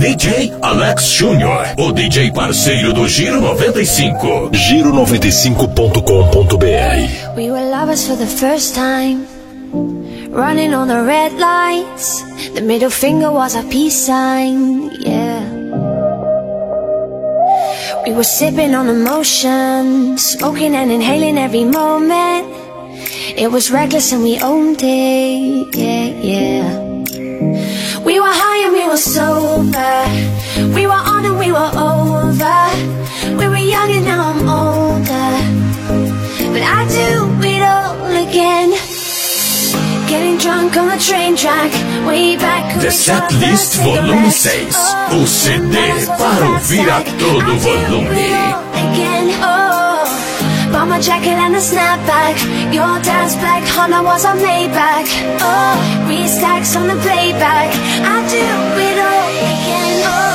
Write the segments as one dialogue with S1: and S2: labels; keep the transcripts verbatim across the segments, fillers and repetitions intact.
S1: D J Alex Júnior, o D J parceiro do Giro noventa e cinco. Giro noventa e cinco ponto com ponto b r.
S2: We were lovers for the first time, running on the red lights. The middle finger was our peace sign, yeah. We were sipping on emotion, smoking and inhaling every moment. It was reckless and we owned it, yeah, yeah. We were high and we were sober, we were on and we were over. We were young and now I'm older, but I do it all again. Getting drunk on the train track, way back when
S1: The Set List Volume seis, o C D para ouvir a todo volume.
S2: Bought my jacket and a snapback, your dad's black Honda was a Maybach. Oh, three stacks on the playback, I do it all again. Oh.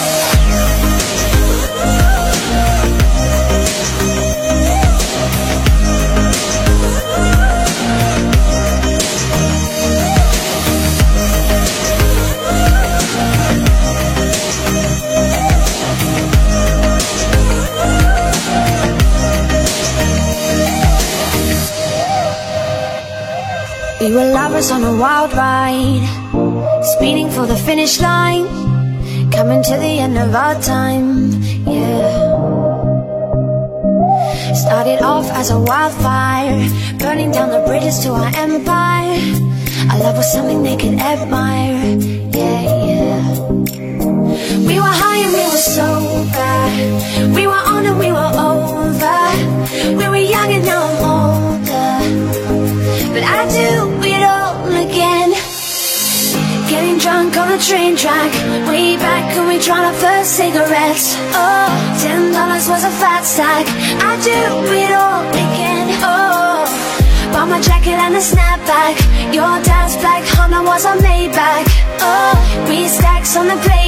S2: We were lovers on a wild ride, speeding for the finish line, coming to the end of our time, yeah. Started off as a wildfire, burning down the bridges to our empire. Our love was something they could admire, yeah, yeah. We were high and we were sober, we were on and we were over. We were young and now I'm older, but I do it all again. Getting drunk on the train track, way back when we tried our first cigarettes. Oh, ten dollars was a fat stack, I do it all again. Oh, bought my jacket and a snapback, your dad's black Honda was a Maybach. Oh, three stacks on the plate.